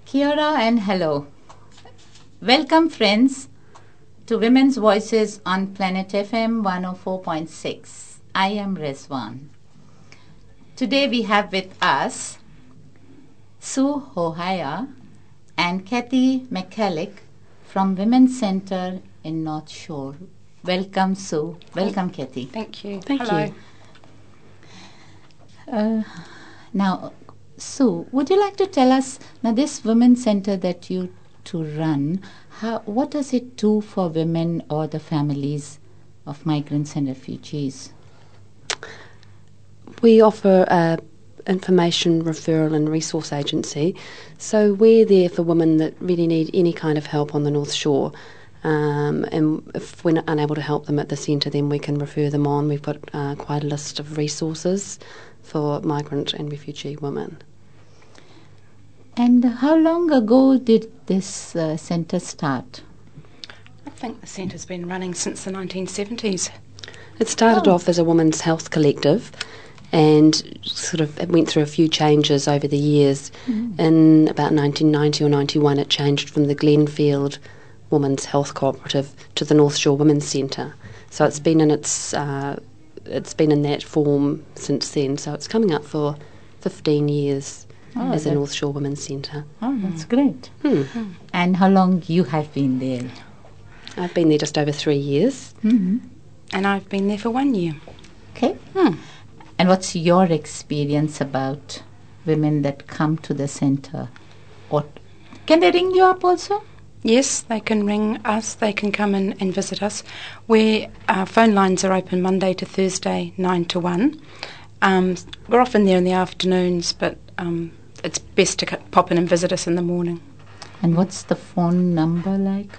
Kia ora and hello. Welcome, friends, to Women's Voices on Planet FM 104.6. I am Rezwan. Today we have with us Sue Hohaya and Kathy McCallick from Women's Centre in North Shore. Welcome, Sue. Welcome, Kathy. Thank you. Thank Hello. you. Now, Sue, would you like to tell us, now this Women's Centre that you two run, what does it do for women or the families of migrants and refugees? We offer information, referral and resource agency. So we're there for women that really need any kind of help on the North Shore. And if we're unable to help them at the centre, then we can refer them on. We've got quite a list of resources for migrant and refugee women. And how long ago did this centre start? I think the centre's been running since the 1970s. It started off as a women's health collective and sort of it went through a few changes over the years. In about 1990 or 91 it changed from the Glenfield Women's Health Cooperative to the North Shore Women's Centre. So it's been in that form since then. So it's coming up for 15 years as a North Shore Women's Centre. Oh, that's great. And how long you have been there? I've been there just over 3 years. And I've been there for 1 year. Okay. And what's your experience about women that come to the centre? Or can they ring you up also? Yes, they can ring us. They can come in and visit us. Our phone lines are open Monday to Thursday, 9 to 1. We're often there in the afternoons, but it's best to pop in and visit us in the morning. And what's the phone number like?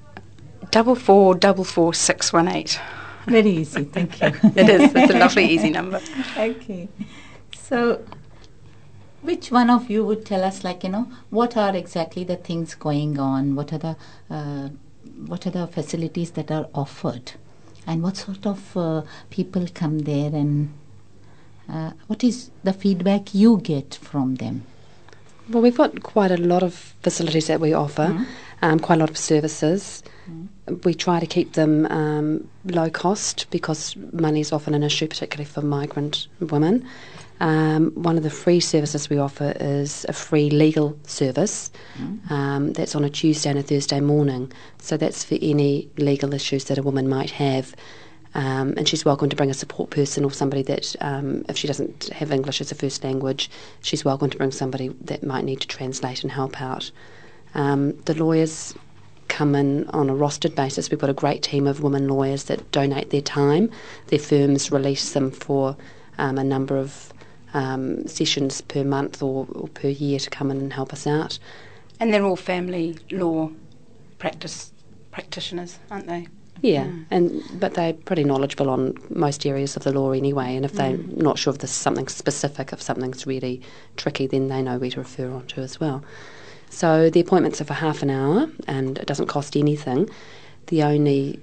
4444 618. Very easy, thank you. It is. It's a lovely, easy number. Okay. So, which one of you would tell us, what are exactly the things going on? What are the facilities that are offered? And what sort of people come there and what is the feedback you get from them? Well, we've got quite a lot of facilities that we offer, quite a lot of services. We try to keep them low cost because money is often an issue, particularly for migrant women. One of the free services we offer is a free legal service that's on a Tuesday and a Thursday morning. So that's for any legal issues that a woman might have. And she's welcome to bring a support person or somebody that, if she doesn't have English as a first language, she's welcome to bring somebody that might need to translate and help out. The lawyers come in on a rostered basis. We've got a great team of women lawyers that donate their time. Their firms release them for a number of sessions per month or per year to come in and help us out. And they're all family law practitioners, aren't they? Yeah, but they're pretty knowledgeable on most areas of the law anyway, and if they're not sure if there's something specific, if something's really tricky, then they know where to refer on to as well. So the appointments are for half an hour, and it doesn't cost anything. The only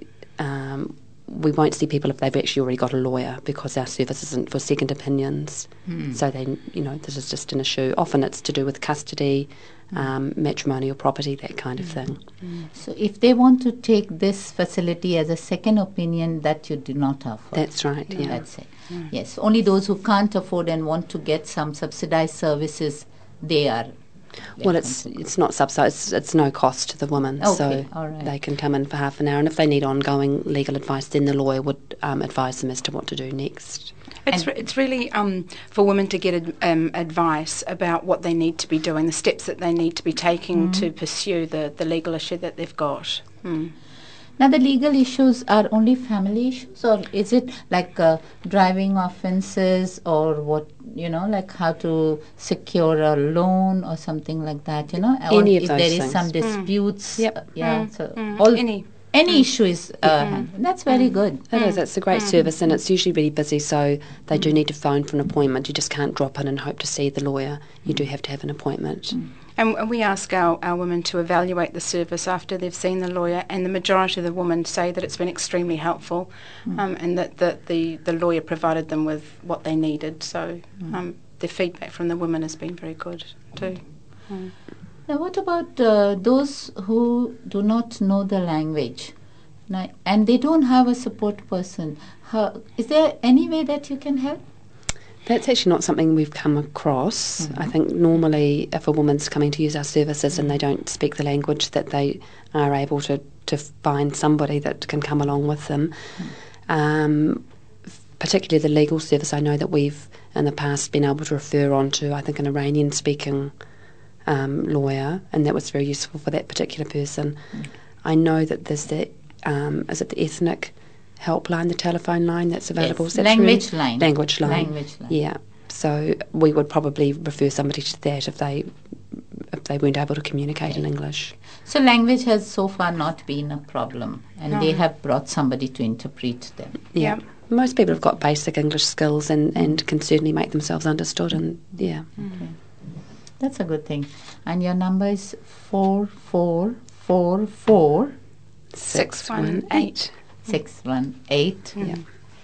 we won't see people if they've actually already got a lawyer because our service isn't for second opinions. So this is just an issue. Often it's to do with custody, matrimonial property, that kind of thing. So if they want to take this facility as a second opinion, that you do not offer? That's right, yeah. That's it. Yes, only those who can't afford and want to get some subsidised services, they are... Well, it's not subsidised, it's no cost to the woman, so they can come in for half an hour, and if they need ongoing legal advice, then the lawyer would advise them as to what to do next. It's really for women to get advice about what they need to be doing, the steps that they need to be taking to pursue the legal issue that they've got. Now, the legal issues are only family issues, or is it like driving offences or what, like how to secure a loan or something like that, Or Any of if those there things. is some disputes. So any issue is handled. That's very good. It is. It's a great service, and it's usually really busy, so they do need to phone for an appointment. You just can't drop in and hope to see the lawyer. You do have to have an appointment. And we ask our women to evaluate the service after they've seen the lawyer, and the majority of the women say that it's been extremely helpful, and that the lawyer provided them with what they needed. So the feedback from the women has been very good too. Now, what about those who do not know the language, now, and they don't have a support person? Is there any way that you can help? That's actually not something we've come across. I think normally if a woman's coming to use our services and they don't speak the language, that they are able to find somebody that can come along with them. Particularly the legal service, I know that we've in the past been able to refer on to, I think, an Iranian-speaking lawyer, and that was very useful for that particular person. I know that there's the, is it the ethnic helpline, the telephone line that's available? Yes, Is that language true? line. Language line. Language line. Yeah. So we would probably refer somebody to that if they weren't able to communicate in English. So language has so far not been a problem, and No. they have brought somebody to interpret them. Yeah. Most people have got basic English skills and can certainly make themselves understood, and yeah. Okay. That's a good thing. And your number is 4444 618. 618. Yeah.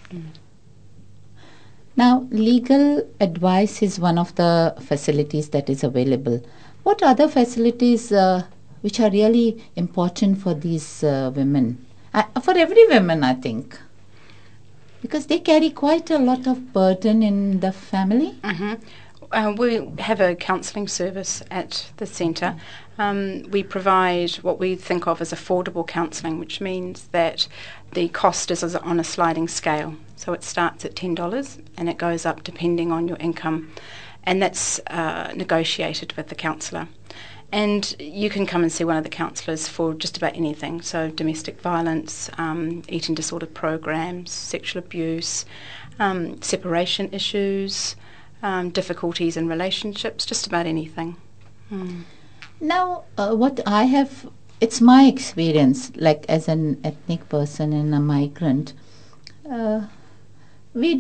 Now, legal advice is one of the facilities that is available. What other facilities which are really important for these women? For every woman, I think. Because they carry quite a lot of burden in the family. We have a counselling service at the centre. We provide what we think of as affordable counselling, which means that the cost is on a sliding scale. So it starts at $10 and it goes up depending on your income, and that's negotiated with the counsellor. And you can come and see one of the counsellors for just about anything, so domestic violence, eating disorder programs, sexual abuse, separation issues, difficulties in relationships, just about anything. Now, what I have, it's my experience, like as an ethnic person and a migrant, we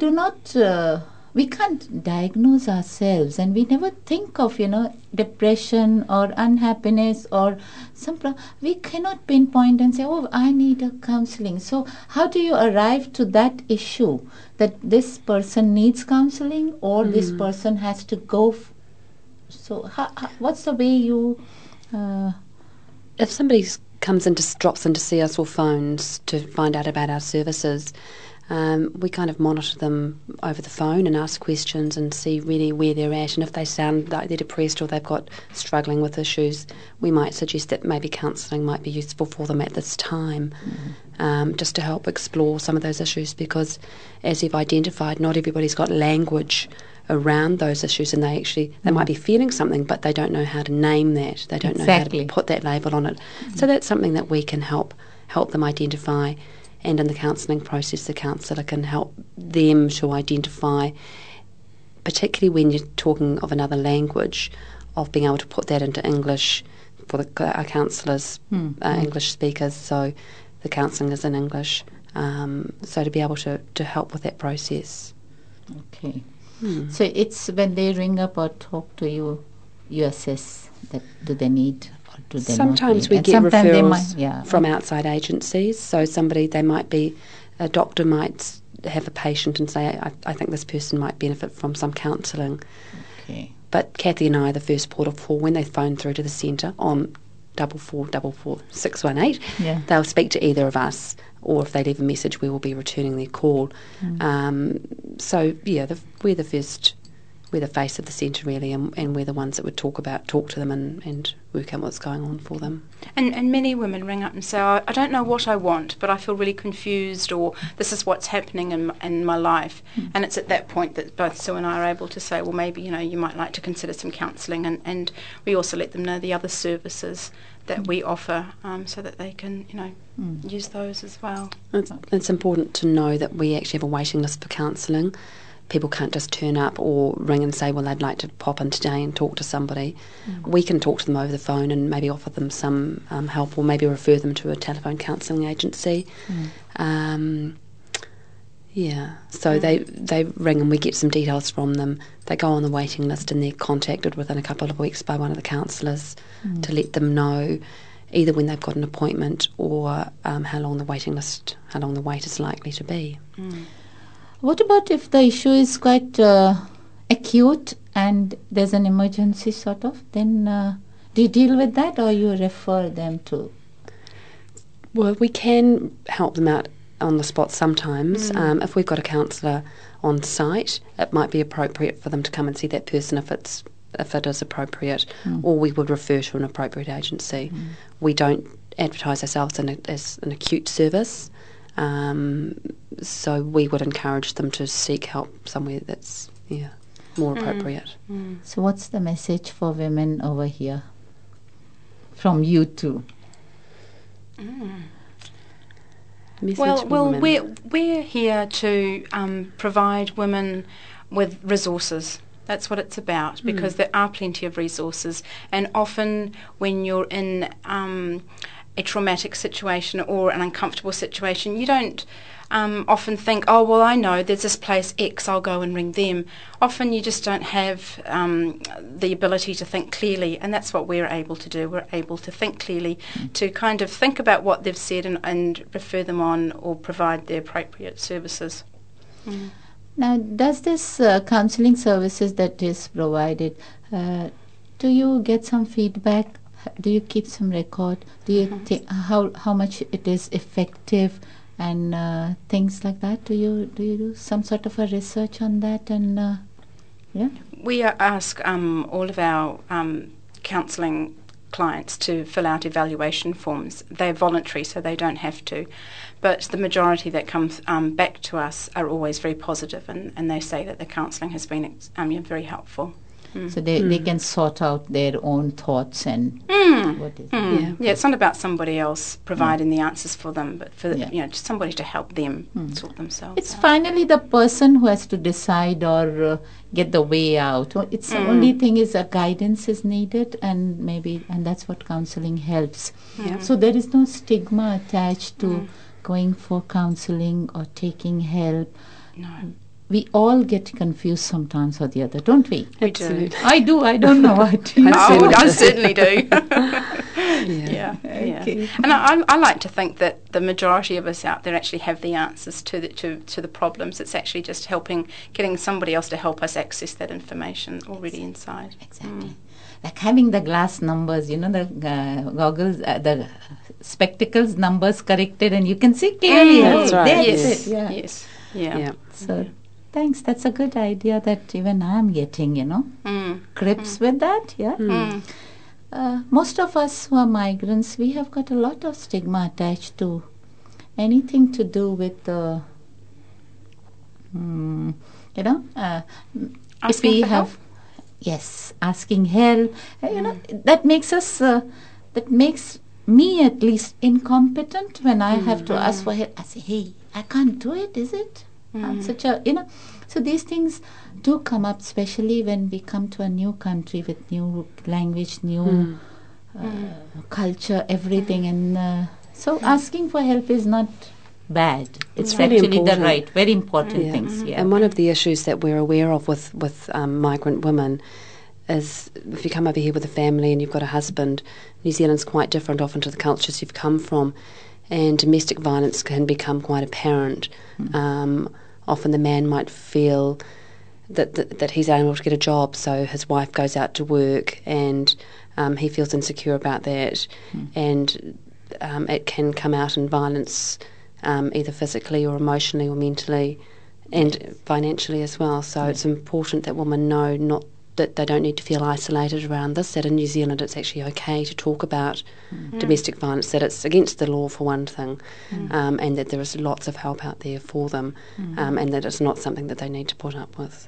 can't diagnose ourselves, and we never think of, depression or unhappiness or we cannot pinpoint and say, oh, I need a counseling. So how do you arrive to that issue, that this person needs counseling or this person has to go? So what's the way you... If somebody drops in to see us or phones to find out about our services, we kind of monitor them over the phone and ask questions and see really where they're at. And if they sound like they're depressed or they've got struggling with issues, we might suggest that maybe counselling might be useful for them at this time, just to help explore some of those issues, because as you've identified, not everybody's got language around those issues, and they might be feeling something but they don't know how to name that, they don't know how to put that label on it. So that's something that we can help them identify, and in the counselling process the counsellor can help them to identify, particularly when you're talking of another language, of being able to put that into English for our counsellors, English speakers, so the counselling is in English, so to be able to help with that process. Okay. So it's when they ring up or talk to you, you assess that do they need or do they Sometimes not we need. get referrals might, from outside agencies. So a doctor might have a patient and say, I think this person might benefit from some counselling. Okay. But Kathy and I are the first port of call when they phone through to the centre on 4444 618. They'll speak to either of us, or if they leave a message, we will be returning their call. So yeah, we're the face of the centre really, and we're the ones that would talk to them and work out what's going on for them. And many women ring up and say, I don't know what I want, but I feel really confused, or this is what's happening in my life. And it's at that point that both Sue and I are able to say, well, maybe you might like to consider some counselling, and we also let them know the other services that we offer, so that they can use those as well. It's important to know that we actually have a waiting list for counselling. People can't just turn up or ring and say, well, they'd like to pop in today and talk to somebody. We can talk to them over the phone and maybe offer them some help, or maybe refer them to a telephone counselling agency. So they ring and we get some details from them. They go on the waiting list and they're contacted within a couple of weeks by one of the counsellors to let them know either when they've got an appointment or how long the wait is likely to be. What about if the issue is quite acute and there's an emergency sort of, then Do you deal with that, or you refer them to? Well, we can help them out on the spot sometimes. If we've got a counsellor on site, it might be appropriate for them to come and see that person if it is appropriate, or we would refer to an appropriate agency. We don't advertise ourselves as an acute service, so we would encourage them to seek help somewhere that's more appropriate. So what's the message for women over here from you two? Message Well, for women. we're here to provide women with resources. That's what it's about, because there are plenty of resources, and often when you're in a traumatic situation or an uncomfortable situation, you don't often think, oh, well, I know there's this place X, I'll go and ring them. Often you just don't have the ability to think clearly, and that's what we're able to do. We're able to think clearly, to kind of think about what they've said and refer them on or provide the appropriate services. Now, does this counselling services that is provided, do you get some feedback? Do you keep some record? Do you think how much it is effective and things like that? Do you do some sort of a research on that? And We ask all of our counselling clients to fill out evaluation forms. They're voluntary, so they don't have to. But the majority that comes back to us are always very positive, and they say that the counselling has been very helpful. so they can sort out their own thoughts and what is it? Yeah, it's not about somebody else providing the answers for them, but for just somebody to help them sort themselves It's out. finally the person who has to decide or get the way out. It's the only thing is a guidance is needed, and that's what counselling helps. So there is no stigma attached to going for counselling or taking help. No, We all get confused sometimes or the other, don't we? we do. Absolutely. I do. I don't know what you I certainly do. Yeah. Okay. And I like to think that the majority of us out there actually have the answers to the problems. It's actually just getting somebody else to help us access that information already inside. Exactly. Like having the glass numbers, the goggles, the spectacles numbers corrected, and you can see clearly. That's right. That's Yes. it. Yeah. Yes. Yeah. Yeah. So, thanks. That's a good idea that even I'm getting, grips with that. Yeah. Most of us who are migrants, we have got a lot of stigma attached to anything to do with if Asking we for have, help? yes, asking help. That makes us, that makes me at least incompetent when I have to ask for help. I say, hey, I can't do it, is it? I'm such a, So these things do come up, especially when we come to a new country with new language, new culture, everything. And so asking for help is not bad. It's really actually important. very important things. Yeah. And one of the issues that we're aware of with migrant women is if you come over here with a family and you've got a husband, New Zealand's quite different often to the cultures you've come from, and domestic violence can become quite apparent. Often the man might feel that he's unable to get a job, so his wife goes out to work, and he feels insecure about that, and it can come out in violence, either physically or emotionally or mentally, and financially as well. So it's important that women know that they don't need to feel isolated around this, that in New Zealand it's actually okay to talk about domestic violence, that it's against the law for one thing, and that there is lots of help out there for them, and that it's not something that they need to put up with.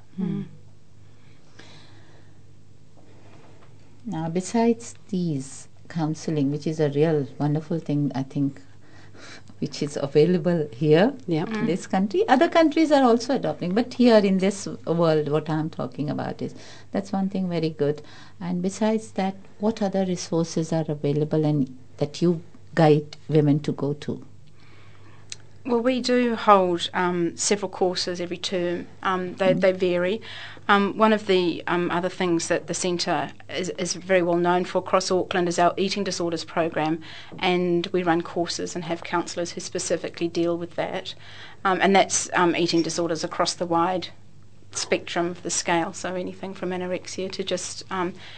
Now, besides these counselling, which is a real wonderful thing, I think, which is available here in this country, other countries are also adopting. But here in this world, what I'm talking about that's one thing very good. And besides that, what other resources are available and that you guide women to go to? Well, we do hold several courses every term. They vary. One of the other things that the centre is very well known for across Auckland is our eating disorders program, and we run courses and have counsellors who specifically deal with that. And that's eating disorders across the wide spectrum of the scale, so anything from anorexia to just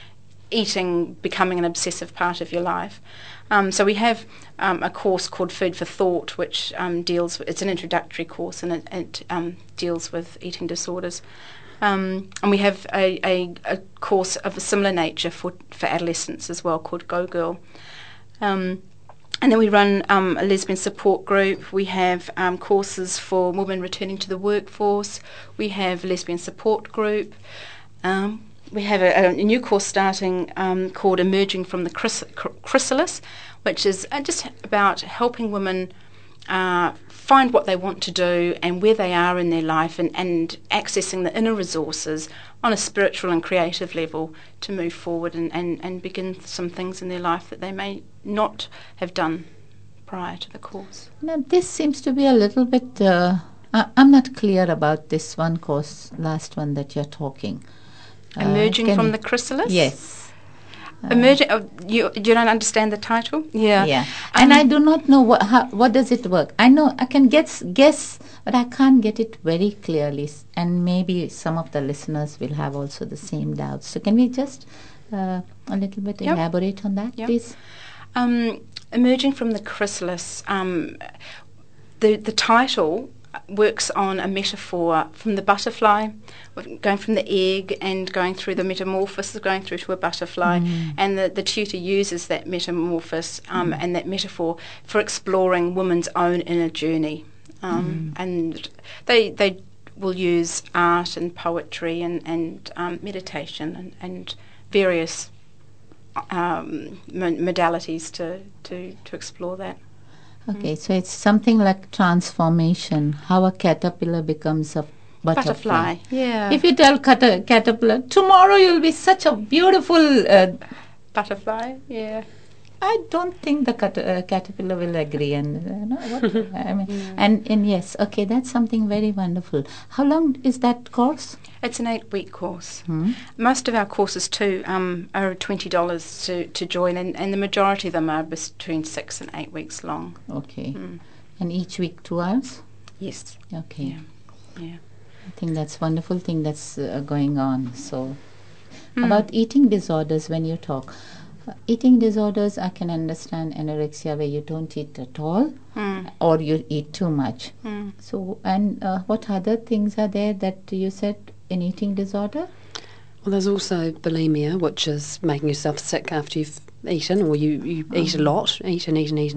eating becoming an obsessive part of your life. So we have a course called Food for Thought, which it's an introductory course, and it deals with eating disorders. And we have a course of a similar nature for adolescents as well, called Go Girl. And then we run a lesbian support group. We have courses for women returning to the workforce. We have a lesbian support group. We have a new course starting called Emerging from the Chrysalis, which is just about helping women find what they want to do and where they are in their life, and accessing the inner resources on a spiritual and creative level to move forward and begin some things in their life that they may not have done prior to the course. Now, this seems to be a little bit, I'm not clear about this one course, last one that you're talking. Emerging from the Chrysalis? Yes. Emerging. You don't understand the title? Yeah. Yeah. And I do not know what does it work. I know I can guess, but I can't get it very clearly. And maybe some of the listeners will have also the same doubts. So can we just a little bit elaborate on that, please? Emerging from the Chrysalis. The title works on a metaphor from the butterfly, going from the egg and going through the metamorphosis, going through to a butterfly, and the tutor uses that metamorphosis and that metaphor for exploring women's own inner journey. And they will use art and poetry and meditation and various modalities to explore that. Okay, so it's something like transformation, how a caterpillar becomes a butterfly. Yeah. If you tell caterpillar, tomorrow you'll be such a beautiful butterfly, yeah. I don't think the caterpillar will agree. And I mean, and yes, okay, that's something very wonderful. How long is that course? It's an 8-week course. Most of our courses too are $20 to join, and the majority of them are between 6 and 8 weeks long. Okay, and each week 2 hours? Yes. Okay. Yeah. I think that's wonderful thing that's going on. So, about eating disorders, when you talk. Eating disorders, I can understand anorexia where you don't eat at all or you eat too much. So, and what other things are there that you said in eating disorder? Well, there's also bulimia, which is making yourself sick after you've eaten, or you eat a lot, eat.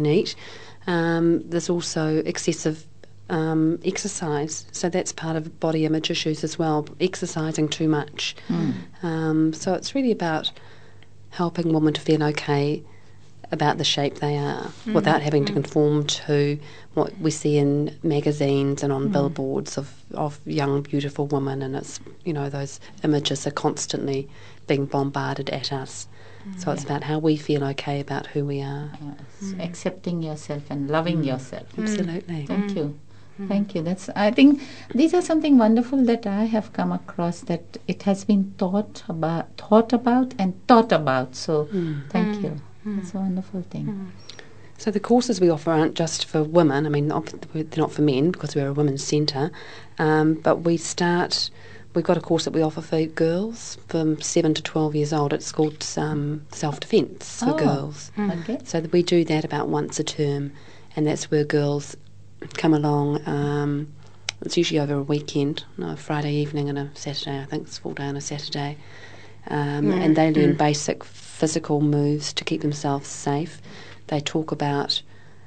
There's also excessive exercise, so that's part of body image issues as well, exercising too much. So it's really about helping women to feel okay about the shape they are without having to conform to what we see in magazines and on billboards of young, beautiful women, and it's, those images are constantly being bombarded at us. So it's about how we feel okay about who we are. Yes. Accepting yourself and loving yourself. Absolutely. Thank you. Thank you. I think these are something wonderful that I have come across, that it has been thought about and taught about. So thank you. It's a wonderful thing. So the courses we offer aren't just for women. I mean, they're not for men because we're a women's centre. But we've got a course that we offer for girls from 7 to 12 years old. It's called Self-Defence for girls. Okay. So we do that about once a term, and that's where girls come along. It's usually over a weekend, a Friday evening and a Saturday. I think it's full day on a Saturday. And they learn basic physical moves to keep themselves safe. They talk about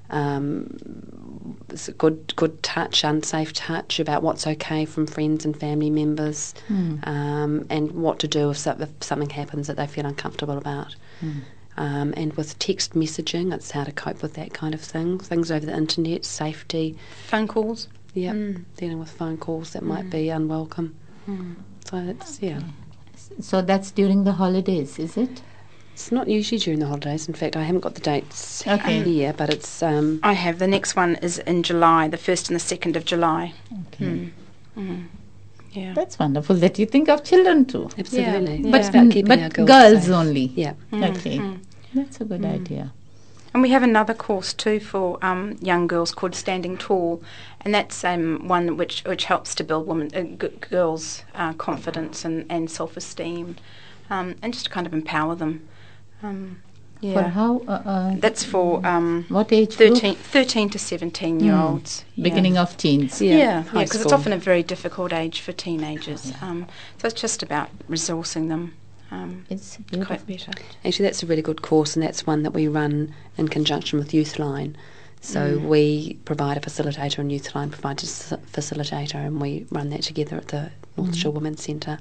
good touch, unsafe touch, about what's okay from friends and family members, and what to do if something happens that they feel uncomfortable about. And with text messaging, it's how to cope with that kind of thing. Things over the internet, safety. Phone calls. Yeah, dealing with phone calls that might be unwelcome. So it's, So that's during the holidays, is it? It's not usually during the holidays. In fact, I haven't got the dates here, but it's... I have. The next one is in July, the 1st and the 2nd of July. Okay. Yeah. That's wonderful that you think of children too. Absolutely. Yeah. But, It's about keeping our girls safe. only. Yeah. Okay. That's a good idea. And we have another course too for young girls called Standing Tall, and that's one which helps to build girls' confidence and self-esteem. and just to kind of empower them. Yeah. For how? That's for What age group? 13 to 17-year-olds. Beginning of teens. Yeah, high because it's school. often a very difficult age for teenagers. So it's just about resourcing them It's beautiful. quite better. Actually, that's a really good course, and that's one that we run in conjunction with Youthline. So we provide a facilitator, and Youthline provides a facilitator, and we run that together at the North Shore Women's Centre.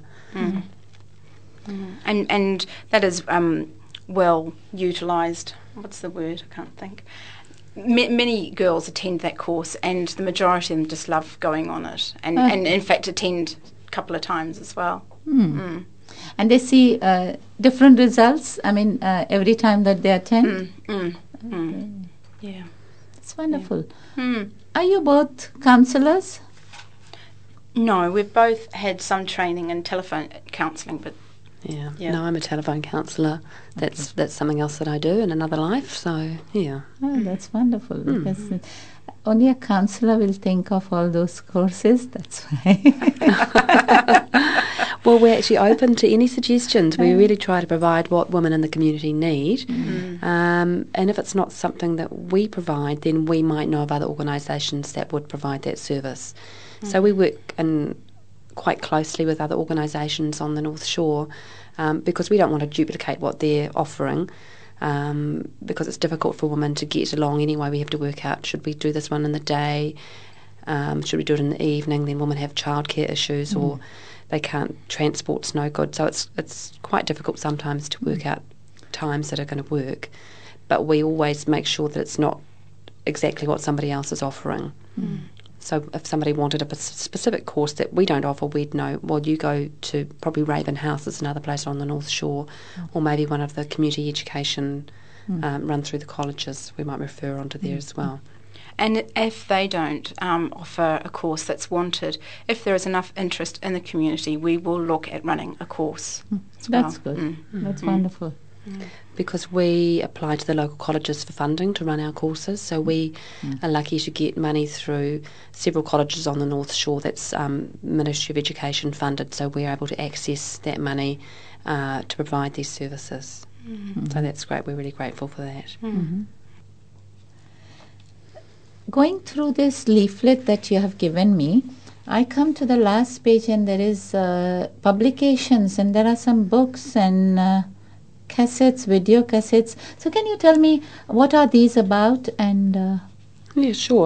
And that is well utilised. What's the word? I can't think. Many girls attend that course, and the majority of them just love going on it, and in fact attend a couple of times as well. And they see different results, I mean, every time that they attend? Yeah. It's wonderful. Are you both counsellors? No, we've both had some training in telephone counselling, but Yeah. No, I'm a telephone counsellor. That's something else that I do in another life. So yeah. Oh, that's wonderful, because only a counsellor will think of all those courses, that's why. Well, we're actually open to any suggestions. We really try to provide what women in the community need. And if it's not something that we provide, then we might know of other organisations that would provide that service. So we work quite closely with other organisations on the North Shore because we don't want to duplicate what they're offering. Because it's difficult for women to get along anyway. We have to work out, should we do this one in the day? Should we do it in the evening? Then women have childcare issues or they can't, transport's no good. So it's quite difficult sometimes to work out times that are going to work. But we always make sure that it's not exactly what somebody else is offering. So if somebody wanted a specific course that we don't offer, we'd know, well, you go to probably Raven House, it's another place on the North Shore, or maybe one of the community education run through the colleges. We might refer onto there as well. And if they don't offer a course that's wanted, if there is enough interest in the community, we will look at running a course as well. That's good. That's wonderful. Because we apply to the local colleges for funding to run our courses, so we are lucky to get money through several colleges on the North Shore that's Ministry of Education funded, so we're able to access that money to provide these services. So that's great, we're really grateful for that. Going through this leaflet that you have given me, I come to the last page and there is publications and there are some books and cassettes, video cassettes. So can you tell me what are these about? And Yeah, sure.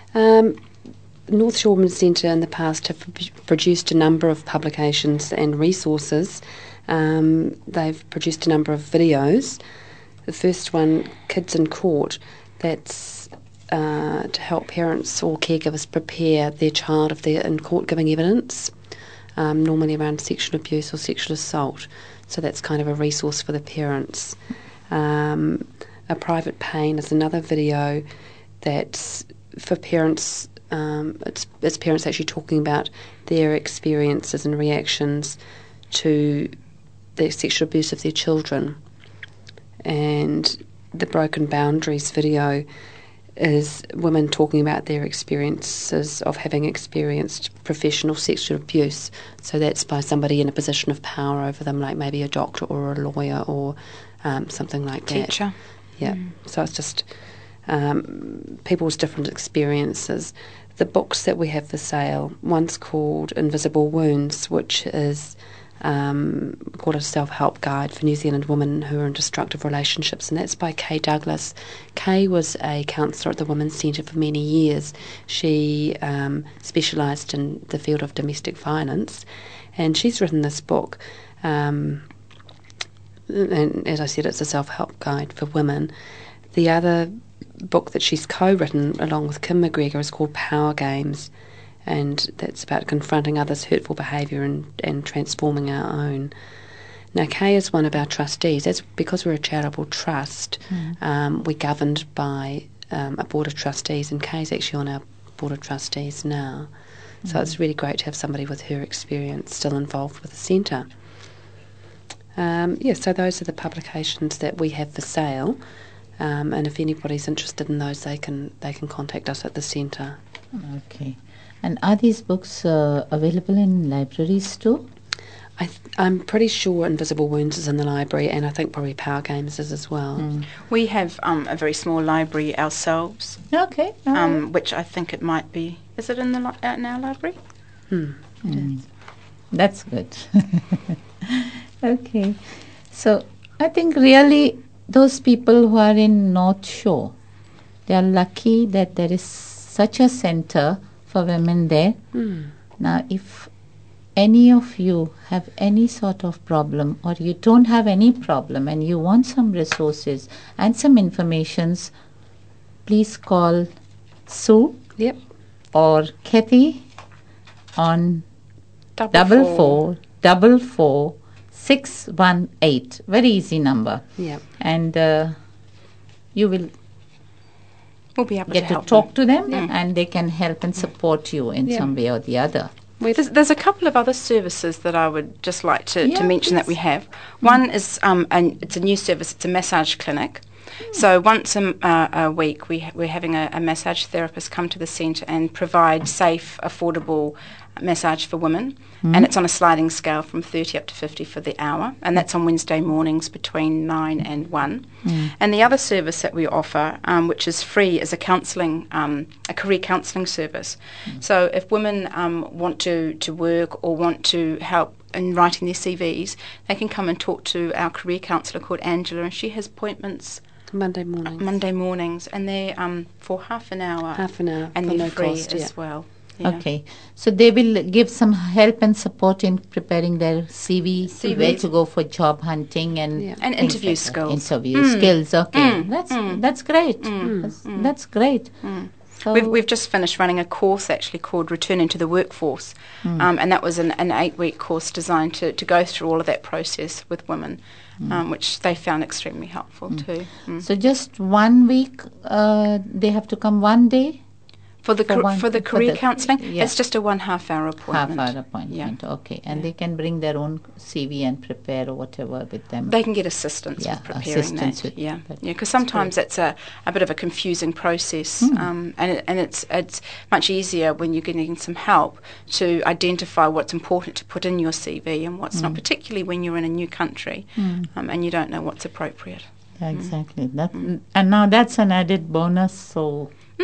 North Shore Women's Centre in the past have produced a number of publications and resources. They've produced a number of videos. The first one, Kids in Court, that's to help parents or caregivers prepare their child if they're in court giving evidence, normally around sexual abuse or sexual assault. So that's kind of a resource for the parents. A Private Pain is another video that's for parents. It's parents actually talking about their experiences and reactions to the sexual abuse of their children. And the Broken Boundaries video is women talking about their experiences of having experienced professional sexual abuse. So that's by somebody in a position of power over them, like maybe a doctor or a lawyer or something like that. Teacher. Yeah. So it's just people's different experiences. The books that we have for sale, one's called Invisible Wounds, which is called a self-help guide for New Zealand women who are in destructive relationships, and that's by Kay Douglas. Kay was a counsellor at the Women's Centre for many years. She specialised in the field of domestic violence, and she's written this book, and as I said, it's a self-help guide for women. The other book that she's co-written along with Kim McGregor is called Power Games, and that's about confronting others' hurtful behaviour and transforming our own. Now, Kay is one of our trustees. That's because we're a charitable trust. We're governed by a board of trustees, and Kay's actually on our board of trustees now. So it's really great to have somebody with her experience still involved with the centre. So those are the publications that we have for sale, and if anybody's interested in those, they can contact us at the centre. Okay. And are these books available in libraries too? I'm pretty sure Invisible Wounds is in the library, and I think probably Power Games is as well. We have a very small library ourselves, Okay. all right. which I think it might be. Is it in in our library? That's good. Okay. So I think really those people who are in North Shore, they are lucky that there is such a center for women there. Now, if any of you have any sort of problem, or you don't have any problem and you want some resources and some informations, please call Sue Yep. or Kathy on Double four. 444 618. Very easy number. Yep. And you will We'll be able get to to help talk them. to them, and they can help and support you in Yeah. some way or the other. There's a couple of other services that I would just like to Yeah, mention that we please. have. One is, it's a new service, it's a massage clinic. So once a week we're having a massage therapist come to the centre and provide safe, affordable massage for women. And it's on a sliding scale from 30 up to 50 for the hour. And that's on Wednesday mornings between 9 and 1. And the other service that we offer, which is free, is a counselling, a career counselling service. So if women want to work or want to help in writing their CVs, they can come and talk to our career counsellor called Angela, and she has appointments Monday morning. Monday mornings, and they're for half an hour. Half an hour And for they're no free cost, as yeah. well. Yeah. Okay. So they will give some help and support in preparing their CV, where to go for job hunting and Yeah. And things interview like that. skills. Interview skills. Okay. That's great. That's great. So We've just finished running a course actually called Returning to the Workforce, and that was an 8-week course designed to go through all of that process with women, which they found extremely helpful too. So just 1 week, they have to come one day? For the for career the- counselling, yeah. it's just a 1.5 hour appointment. Half-hour appointment. Okay. And they can bring their own CV and prepare or whatever with them. They can get assistance Yeah, with preparing assistance that. with Yeah, that. because sometimes it's a bit of a confusing process, and it's much easier when you're getting some help to identify what's important to put in your CV and what's not, particularly when you're in a new country and you don't know what's appropriate. Yeah, exactly. That and now that's an added bonus. So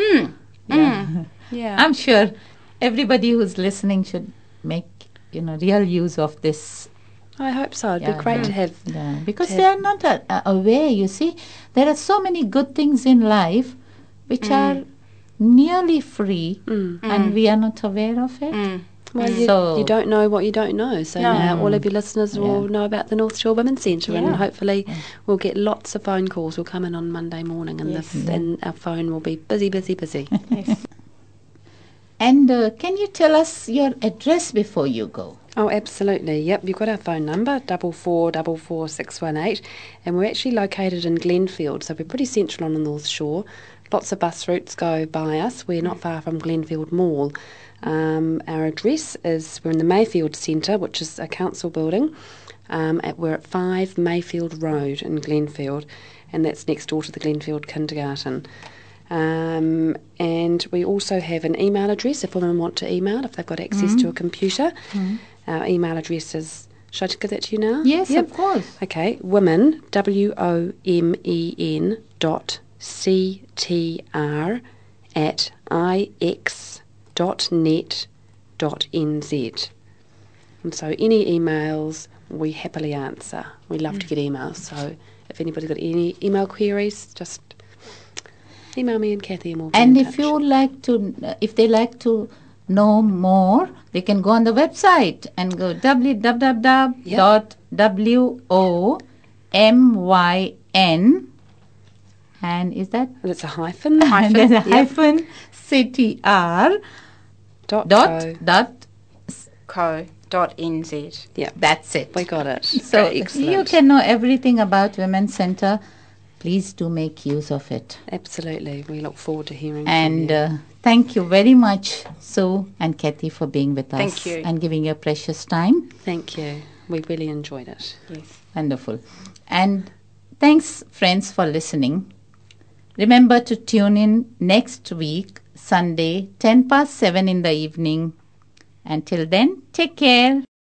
Yeah. I'm sure everybody who's listening should make real use of this. I hope so. It'd Yeah, be great yeah. to have. Yeah, because to they are not aware. You see, there are so many good things in life which are nearly free, and we are not aware of it. Well, So- you don't know what you don't know. So No. now all of your listeners will know about the North Shore Women's Centre, Yeah. and hopefully we'll get lots of phone calls. We'll come in on Monday morning, and and our phone will be busy, busy, busy. And can you tell us your address before you go? Oh, absolutely. Yep, you've got our phone number, 4444618, and we're actually located in Glenfield, so we're pretty central on the North Shore. Lots of bus routes go by us. We're not far from Glenfield Mall. Our address is, we're in the Mayfield Centre, which is a council building. We're at 5 Mayfield Road in Glenfield, and that's next door to the Glenfield Kindergarten. And we also have an email address if women want to email, if they've got access to a computer. Our email address is, should I give that to you now? Yes, Yep. of course. Okay, women, WOMEN .CTR at ix.net.nz. And so any emails we happily answer. We love to get emails, so if anybody's got any email queries, just email me and Kathy and we'll be And in if touch. you would like to, if they like to know more, they can go on the website and go www.womyn, and is that? And it's a hyphen. And there's a Yep. hyphen CTR dot dot. .co.nz. Yeah, That's it. we got it. So Excellent. you can know everything about Women's Centre. Please do make use of it. Absolutely. We look forward to hearing And from you. thank you very much, Sue and Kathy, for being with us. Thank you. And giving your precious time. Thank you. We really enjoyed it. Yes. Wonderful. And thanks, friends, for listening. Remember to tune in next week, Sunday, 7:10 in the evening. Until then, take care.